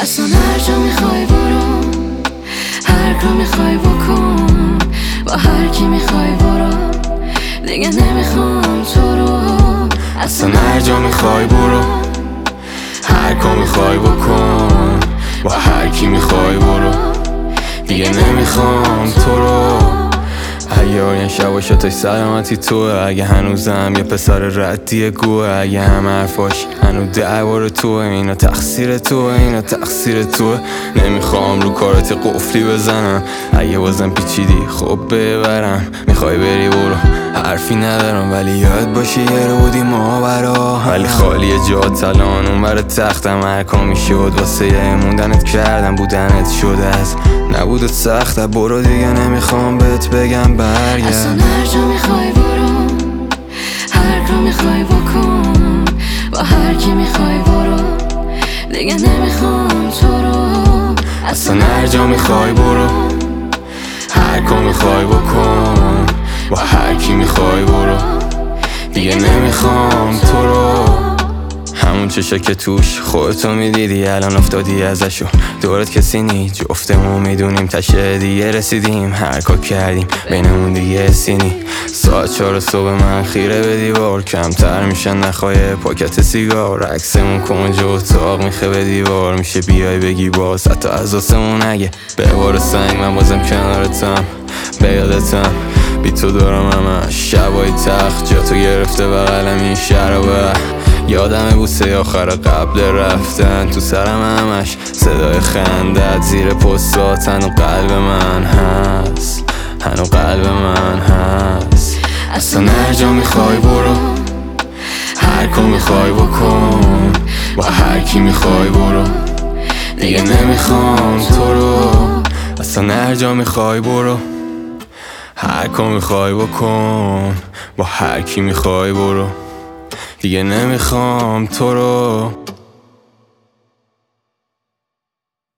اصلا هر جا میخوای برو، هر کار میخوای بکن، با هر کی میخوای برو، دیگه نمیخوام تو رو. اصلا هر جا میخوای برو، هر کار میخوای بکن، با هر کی میخوای برو، دیگه نمیخوام تو رو. اگه آرین شباشتاش سلامتی توه، اگه هنوزم یه پسر ردیه گوه، اگه همه حرفاش هنوز درباره توه، اینا تقصیر توه، اینا تقصیر توه. نمیخوام رو کارت قفلی بزنم، اگه بازم پیچیدی خب ببرم. میخوای بری برو، حرفی ندارم، ولی یاد باشه یه رو بودی ماورا. ولی خالیه جات الان اون بر تختم، هر کامی شد واسه یه موندنت کردم، بودنت شده از نبودت سخته. برو دیگه نمیخوام بهت بگم برگرد. اصلا هر جا میخوای برو، هر کار میخوای بکن، با هر کی میخوای برو، دیگه نمیخوام تو رو. اصلا هر جا میخوای برو، هر کار میخوای بکن، با هر کی میخوای برو، دیگه نمیخوام تو رو. همون چشا که توش خودتو میدیدی الان افتادی ازشو، دورت کسی نی، جفتمون میدونیم تشه دیگه رسیدیم. هر کار کردیم بینمون دیگه سینی. ساعت 4 صبح من خیره به دیوار، کمتر میشن نخواه پاکت سیگار، عکسمون کنج اتاق میخه به دیوار. میشه بیای بگی باز حتی از آسمون اگه به بار سنگ، من بازم کنارتم به یادتم. بی تو دارم همش شبای تخت، جا تو گرفته بغلم این شرابه. یادم بوسه آخر قبل رفتن تو سرم، همش صدای خندت زیر پستات. هنو قلب من هست، هنو قلب من هست. اصلا هر جا میخوای برو، هر کار میخوای بکن، با هر کی میخوای برو، دیگه نمیخوام تو رو. اصلا هر جا میخوای برو، هر کار میخوای بکن، با هر کی میخوای برو، دیگه نمیخوام تو رو.